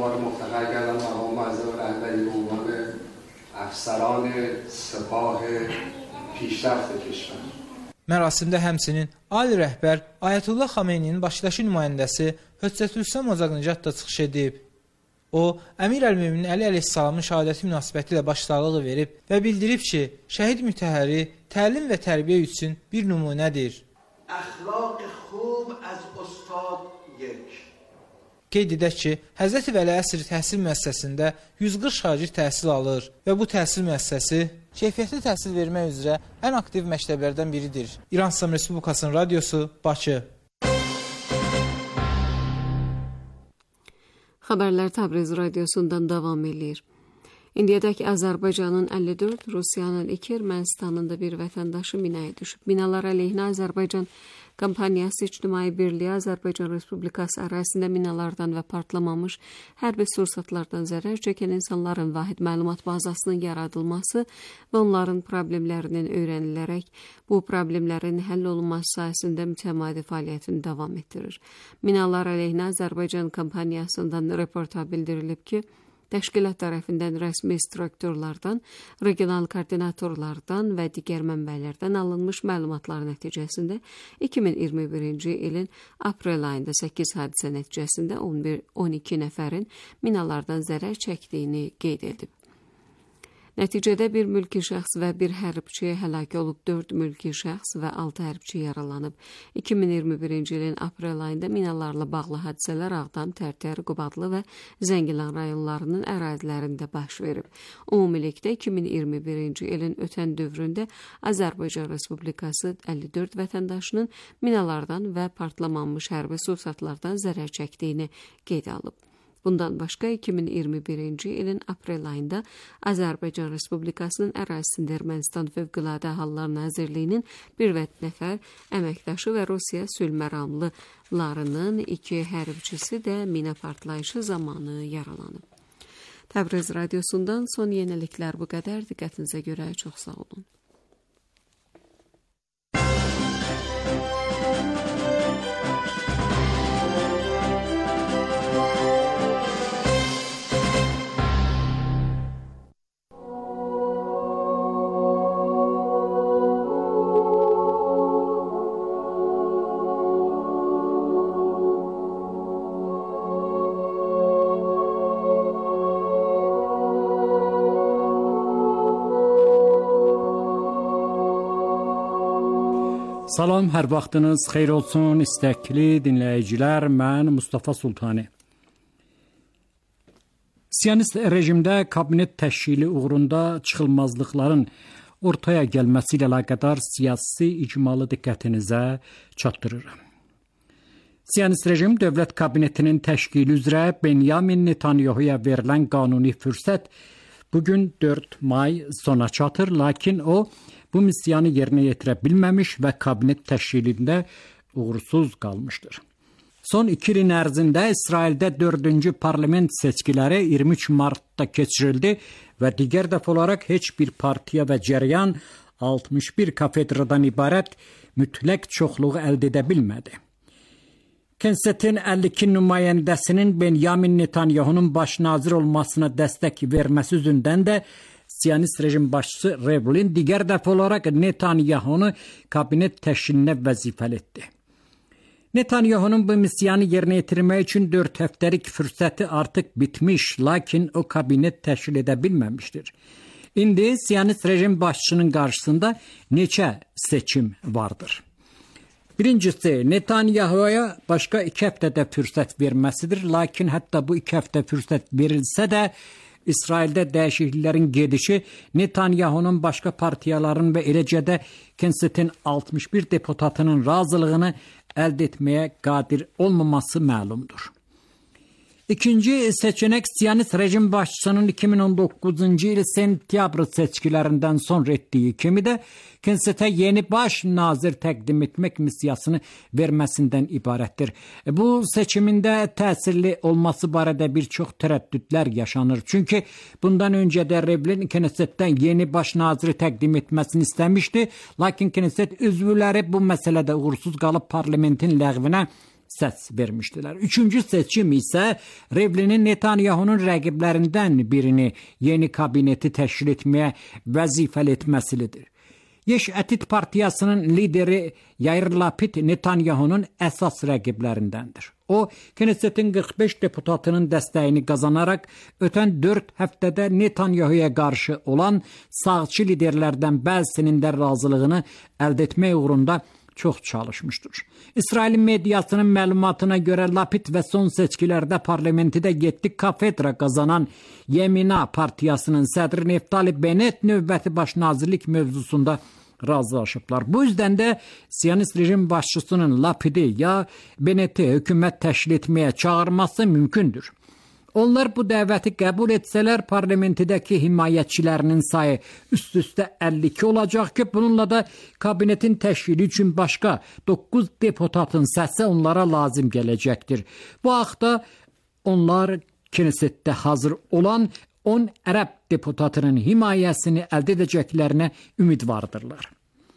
Mərasimdə həmçinin ali rəhbər Ayətullah Xameyninin Bakıdakı nümayəndəsi Höccətülüslam Ocaqnicad da çıxış edib. O, Əmir Əl-Möminin Əli əleyhissalamın şəhadəti münasibəti ilə başsağlığı verib və bildirib ki, şəhid mütəhhəri təlim və tərbiyə üçün bir nümunədir. Əxlaq xub az ustad یک. Qeyd edək ki, Həzrət Vəli Əsr təhsil müəssisəsində yüz qırx şagird təhsil alır və bu təhsil müəssisəsi keyfiyyətli təhsil vermək üzrə ən aktiv məktəblərdən biridir. İran İslam Respublikasının radiosu, Bakı. Xəbərlər Təbriz radiosundan davam edir. İndiyədək Azərbaycanın əlli dörd, Rusiyanın iki, Ermənistanın da bir vətəndaşı minaya düşüb. Minalar əleyhinə Azərbaycan Kampaniyası İctimai Birliyi Azərbaycan Respublikası ərazisində minalardan və partlamamış hərbi sursatlardan zərər çəkən insanların vahid məlumat bazasının yaradılması və onların problemlərinin öyrənilərək bu problemlərin həll olunması sayəsində mütəmadi fəaliyyətini davam etdirir. Minalar əleyhinə Azərbaycan Kampaniyasından reporta bildirilib ki, təşkilat tərəfindən rəsmi strukturlardan, regional koordinatorlardan və digər mənbələrdən alınmış məlumatlar nəticəsində iki min iyirmi birinci ilin aprel ayında səkkiz hadisə nəticəsində on bir on iki nəfərin minalardan zərər çəkdiyini qeyd edib. Nəticədə bir mülki şəxs və bir hərbçi həlak olub, dörd mülki şəxs və altı hərbçi yaralanıb. iki min iyirmi birinci ilin aprel ayında minalarla bağlı hadisələr Ağdam, Tərtər, Qubadlı və Zəngilan rayonlarının ərazilərində baş verib. Ümumilikdə iki min iyirmi birinci ilin ötən dövründə Azərbaycan Respublikası əlli dörd vətəndaşının minalardan və partlamamış hərbi sursatlardan zərər çəkdiyini qeyd alıb. Bundan başqa iki min iyirmi birinci ilin aprel ayında Azərbaycan Respublikasının ərazisində Ermənistan Fövqəladə Hallar Nazirliyinin bir nəfər əməkdaşı və Rusiya sülh məramlılarının iki hərbçisi də mina partlayışı zamanı yaralanıb. Təbriz radiosundan son yeniliklər bu qədər. Diqqətinizə görə çox sağ olun. Salam, hər vaxtınız xeyir olsun, istəkli dinləyicilər, mən Mustafa Sultani. Siyonist rejimdə kabinet təşkili uğrunda çıxılmazlıqların ortaya gəlməsi ilə əlaqədar siyasi icmalı diqqətinizə çatdırıram. Siyonist rejim dövlət kabinetinin təşkili üzrə Benyamin Netanyahuya verilən qanuni fürsət bugün dörd may sona çatır, lakin o bu missiyanı yerinə yetirə bilməmiş və kabinet təşkilində uğursuz qalmışdır. Son iki ilin ərzində İsraildə dördüncü parlament seçkiləri iyirmi üç martda keçirildi və digər dəfə olaraq heç bir partiya və cəryan altmış bir kafedradan ibarət mütləq çoxluğu əldə edə bilmədi. Knessetin əlli iki nümayəndəsinin Benyamin Netanyahunun baş nazir olmasına dəstək verməsi üzündən də Siyonist rejim başçısı Rivlin digər dəfə olaraq Netanyahunu kabinet təşkilinə vəzifəli etdi. Netanyahunun bu missiyanı yerinə yetirmək üçün dörd həftəlik fürsəti artıq bitmiş, lakin o kabinet təşkil edə bilməmişdir. İndi Siyonist rejim başçısının qarşısında neçə seçim vardır? Birincisi, Netanyahuya başqa iki həftədə fürsət verməsidir, lakin hətta bu iki həftə fürsət verilsə də İsraildə dəyişikliklərin gedişi Netanyahunun başqa partiyaların və eləcə də Knessetin altmış bir deputatının razılığını əldə etməyə qadir olmaması məlumdur. İkinci seçenek Siyonist rejim başçısının iki min on doqquzuncu il sentyabr seçkilərindən sonra etdiyi kimi də Knessetə yeni baş nazir təqdim etmək missiyasını verməsindən ibarətdir. Bu seçimində təsirli olması barədə bir çox tərəddüdlər yaşanır. Çünki bundan öncə də Rivlin Knessetdən yeni baş naziri təqdim etməsini istəmişdi, lakin Knesset üzvləri bu məsələdə uğursuz qalıb parlamentin ləğvinə səs vermişdilər. Üçüncü seçim isə Rivlinin Netanyahunun rəqiblərindən birini yeni kabineti təşkil etməyə vəzifəli etməsidir. Yeş Atid partiyasının lideri Yair Lapid Netanyahunun əsas rəqiblərindəndir. O, Knessetin qırx beş deputatının dəstəyini qazanaraq ötən dörd həftədə Netanyahuya qarşı olan sağçı liderlərdən bəzisinin də razılığını əldə etmək uğrunda çox çalışmışdır. İsrailin mediasının məlumatına görə Lapid və son seçkilərdə parlamentidə yeddi kafedra qazanan Yemina partiyasının sədri Neftali Bennett növbəti baş nazirlik mövzusunda razılaşıblar. Bu yüzden də Siyonist rejim başçısının Lapidi ya Bennett'i hökumət təşkil etməyə çağırması mümkündür. Onlar bu dəvəti qəbul etsələr parlamentidəki himayətçilərinin sayı üst-üstə əlli iki olacaq ki, bununla da kabinetin təşkili üçün başqa doqquz deputatın səsi onlara lazım gələcəkdir. Bu haqda onlar Knessetdə hazır olan on ərəb deputatının himayəsini əldə edəcəklərinə ümidvardırlar.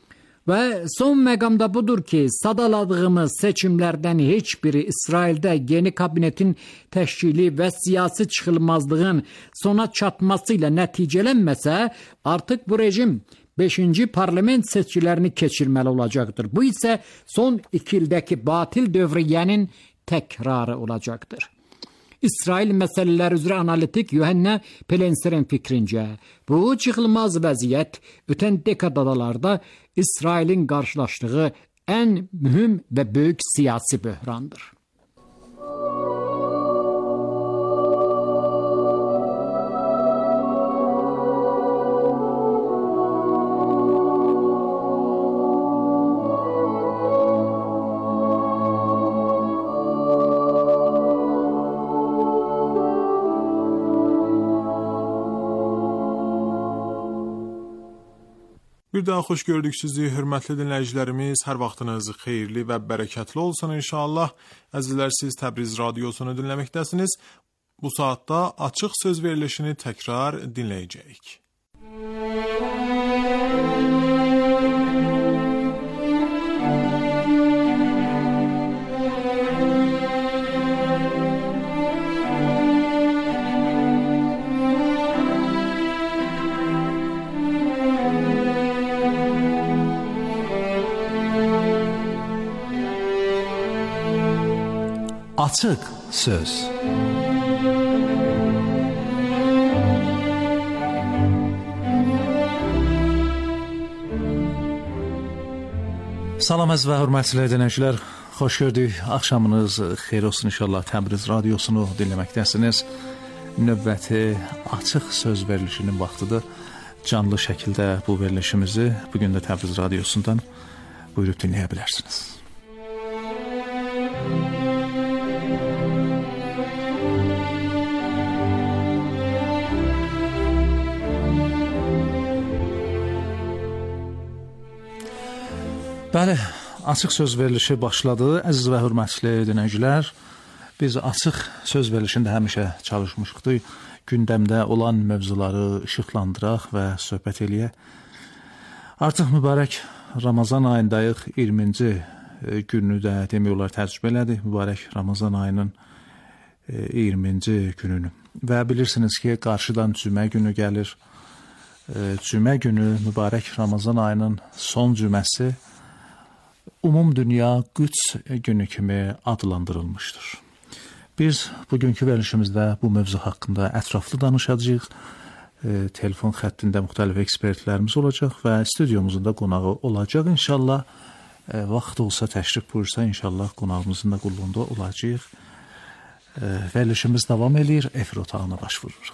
Və son məqamda budur ki, sadaladığımız seçimlərdən heç biri İsraildə yeni kabinetin təşkili və siyasi çıxılmazlığın sona çatması ilə nəticələnməsə, artıq bu rejim beşinci parlament seçkilərini keçirməli olacaqdır. Bu isə son iki ildəki batil dövriyyənin təkrarı olacaqdır. İsrail məsələlər üzrə analitik Yohanna Pelenser'in fikrincə, bu çıxılmaz vəziyyət ötən dekadalarda İsrailin qarşılaşdığı ən mühüm və böyük siyasi böhrandır. Bir daha xoş gördük sizi, hörmətli dinləyicilərimiz. Hər vaxtınız xeyirli və bərəkətli olsun inşallah. Əzizlər, siz Təbriz radiosunu dinləməkdəsiniz. Bu saatda açıq söz verilişini təkrar dinləyəcəyik. Açıq söz. Salam əziz və hörmətli dinləyicilər, xoş gördük. Axşamınız xeyir olsun inşallah. Təbriz radiosunu dinləməkdəsiniz. Növbəti açıq söz verilişinin vaxtıdır. Canlı şəkildə bu verilişimizi bugün də Təbriz radiosundan buyurub dinləyə bilərsiniz. Bəli, açıq söz verilişi başladı. Əziz və hörmətli dinləyicilər, biz açıq söz verilişində həmişə çalışmışıq. Gündəmdə olan mövzuları işıqlandıraq və söhbət eləyək. Artıq mübarək Ramazan ayındayıq. iyirminci gününü də demək olar təcrübə elədik. Mübarək Ramazan ayının iyirminci gününü. Və bilirsiniz ki, qarşıdan cümə günü gəlir. Cümə günü mübarək Ramazan ayının son cüməsi Umum Dünya Qüds günü kimi adlandırılmışdır. Biz bugünkü verilişimizdə bu mövzu haqqında ətraflı danışacağıq. E, telefon xəttində müxtəlif ekspertlərimiz olacaq və studiomuzun da qonağı olacaq inşallah. E, vaxt olsa, təşrif buyursa inşallah qonağımızın da qulluğunda olacaq. E, verilişimiz davam edir, efir otağına baş vurur.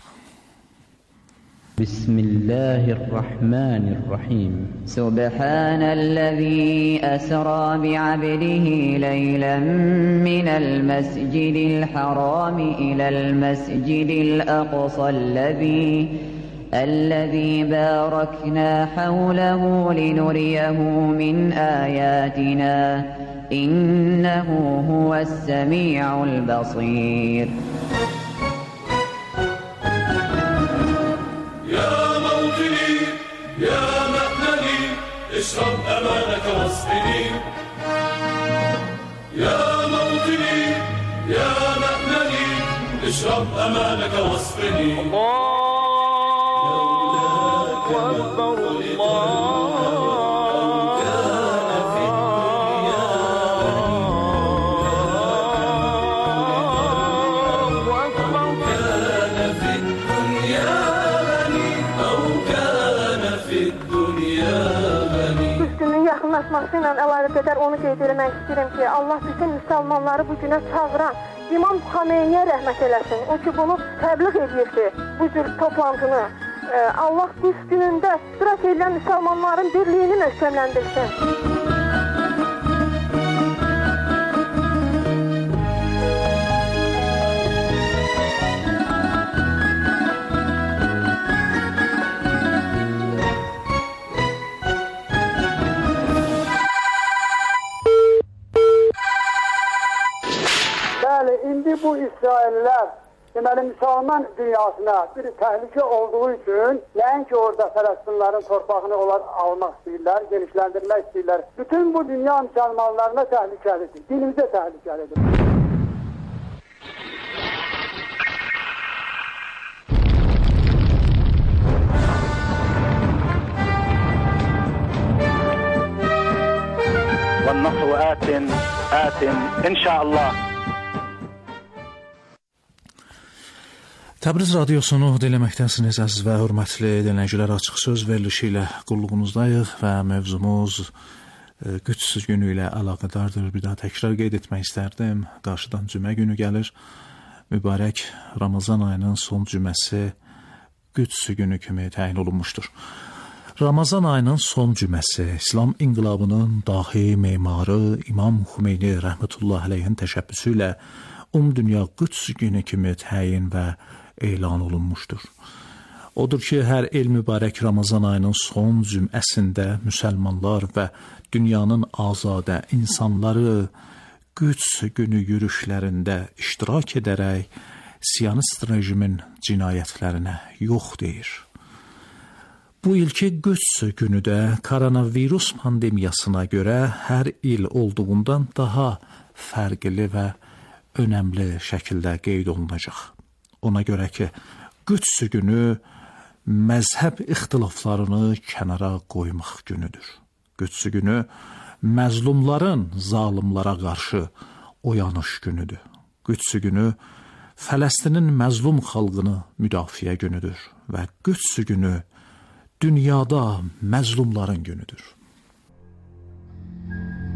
بسم الله الرحمن الرحيم سبحان الذي أسرى بعبده ليلا من المسجد الحرام إلى المسجد الأقصى الذي الذي باركنا حوله لنريه من آياتنا إنه هو السميع البصير اشرب أمانك واصفني يا موطني يا مأمني اشرب أمانك واصفني الله أكبر Yaxınlaşması ilə əlaqədar onu qeyd etmək istəyirəm ki, Allah bütün müsəlmanları bu günə çağıran İmam Xomeyniyə rəhmət eləsin. O ki, bunu təbliğ edirdi, bu cür toplantını. Allah bu günündə iştirak edən müsəlmanların birliyini möhkəmləndirsin. İndi bu İsraillər deməli müsəlman dünyasına bir təhlükə olduğu üçün nəinki orada Fələstinlərin torpağını onlar almaq istəyirlər, genişləndirmək istəyirlər. Bütün bu dünya müsəlmanlarına təhlükəlidir, dinimizə təhlükəlidir. وَالنَّصْرُ آتٍ آتٍ إن شاء الله. Təbriz radiosunu dinləməkdəsiniz, əziz və hörmətli dinləyicilər. Açıq söz verilişi ilə qulluğunuzdayıq və mövzumuz Qüds günü ilə əlaqədardır. Bir daha təkrar qeyd etmək istərdim. Qarşıdan cümə günü gəlir. Mübarək Ramazan ayının son cüməsi Qüds günü kimi təyin olunmuşdur. Ramazan ayının son cüməsi İslam inqilabının dahi memarı İmam Xomeyni rəhmətullah əleyhin təşəbbüsü ilə Um Dünya Qüds günü kimi təyin və elan olunmuşdur. Odur ki, hər il mübarək Ramazan ayının son cüməsində müsəlmanlar və dünyanın azadə insanları Qüds günü yürüşlərində iştirak edərək Siyonist rejimin cinayətlərinə yox deyir. Bu ilki Qüds günü də koronavirus pandemiyasına görə hər il olduğundan daha fərqli və önəmli şəkildə qeyd olunacaq. Ona görə ki, Qüds günü məzhəb ixtilaflarını kənara qoymaq günüdür. Qüds günü məzlumların zalimlara qarşı oyanış günüdür. Qüds günü Fələstinin məzlum xalqını müdafiə günüdür və Qüds günü dünyada məzlumların günüdür.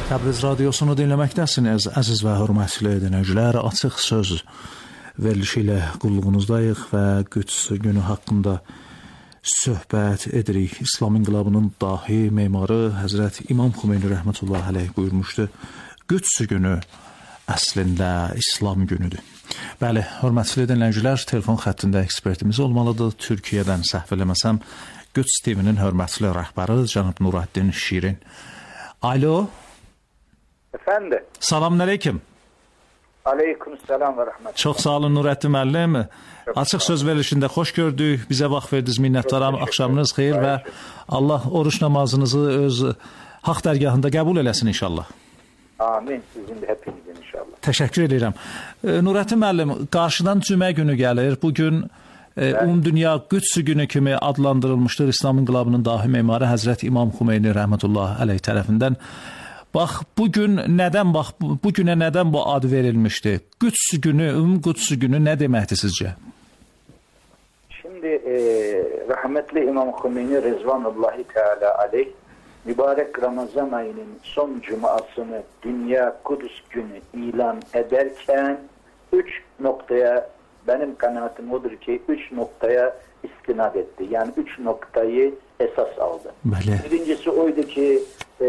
Təbriz radiosunu dinləməkdəsiniz, əziz və hörmətli dinləyicilər. Açıq söz verilişi ilə qulluğunuzdayıq və Qüds günü haqqında söhbət edirik. İslam inqilabının dahi memarı Həzrət İmam Xümeyni rəhmətullahi aleyh buyurmuşdu. Qüds günü əslində İslam günüdür. Bəli, hörmətli dinləyicilər, telefon xəttində ekspertimiz olmalıdır. Türkiyədən səhv eləməsəm, Qüds T V-nin hörmətli rəhbəri cənab Nurəddin Şirin. Alo. Efendim. Salamün aleyküm. Aleyküm selam ve rahmet. Çox sağ olun Nurəddin müəllim. Açıq söz verilişində xoş gördük. Bizə vaxt verdiniz, minnətdaram. Axşamınız xeyir və Allah oruç namazınızı öz haqq dərgahında qəbul eləsin inşallah. Amin. Sizin də hepinizin inşallah. Təşəkkür edirəm. Nurəddin müəllim, qarşıdan cümə günü gəlir. Bugün Ümum Dünya Qüds günü kimi adlandırılmışdır. İslam inqilabının dahi memarı Həzrət İmam Xümeyni rəhmətullahi aleyh tərəfindən. Bax, bugün nədən bax, bu günə nədən bu ad verilmişdi? Qüds günü, Ümum Qüds günü nə deməkdir sizcə? Şimdi e, rahmetli İmam Xümeyni Rızvanullahi Teala aleyh mübarek Ramazan ayının son cumasını Dünya Kudüs günü ilan ederken üç noktaya, benim kanaatim odur ki üç noktaya istinad etti. Yani üç noktayı esas aldı. Böyle. Birincisi oydu ki e,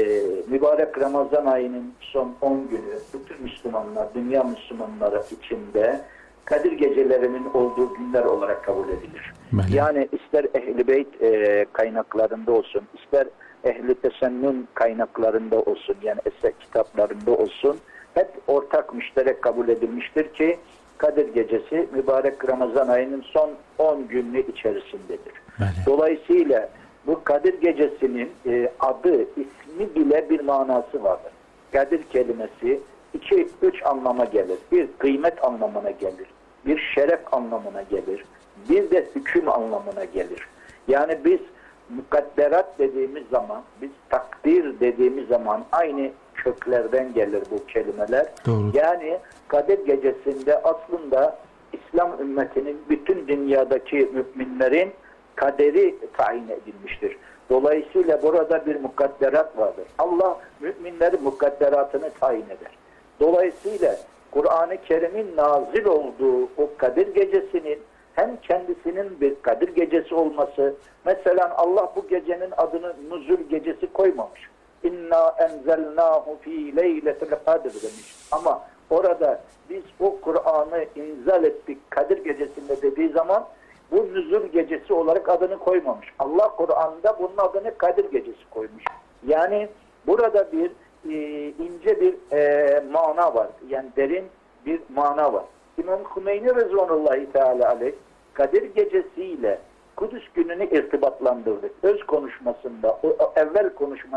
mübarek Ramazan ayının son on günü bütün Müslümanlar, dünya Müslümanları içinde Kadir gecelerinin olduğu günler olarak kabul edilir. Böyle. Yani ister Ehl-i Beyt e, kaynaklarında olsun, ister Ehl-i Tesennün kaynaklarında olsun, yani eser kitaplarında olsun, hep ortak müşterek kabul edilmiştir ki Kadir Gecesi mübarek Ramazan ayının son on günü içerisindedir. Böyle. Dolayısıyla bu Kadir Gecesi'nin e, adı, ismi bile bir manası vardır. Kadir kelimesi iki, üç anlama gelir. Bir, kıymet anlamına gelir. Bir, şeref anlamına gelir. Bir de hüküm anlamına gelir. Yani biz mukadderat dediğimiz zaman, biz takdir dediğimiz zaman aynı köklerden gelir bu kelimeler. Doğru. Yani Kadir Gecesi'nde aslında İslam ümmetinin bütün dünyadaki müminlerin kaderi tayin edilmiştir. Dolayısıyla burada bir mukadderat vardır. Allah müminlerin mukadderatını tayin eder. Dolayısıyla Kur'an-ı Kerim'in nazil olduğu o Kadir Gecesi'nin hem kendisinin bir Kadir Gecesi olması, mesela Allah bu gecenin adını Nuzul Gecesi koymamış. İnna enzelnahu fi leyletil kadir demiş. Ama orada biz o Kur'an'ı inzal ettik Kadir Gecesi'nde dediği zaman bu Nuzul Gecesi olarak adını koymamış. Allah Kur'an'da bunun adını Kadir Gecesi koymuş. Yani burada bir e, ince bir e, mana var. Yani derin bir mana var. İmam Xümeyni Rızvanullahi Teala aleyh Kadir Gecesi ile Kudüs gününü irtibatlandırdı. Öz konuşmasında, o evvel konuşmasında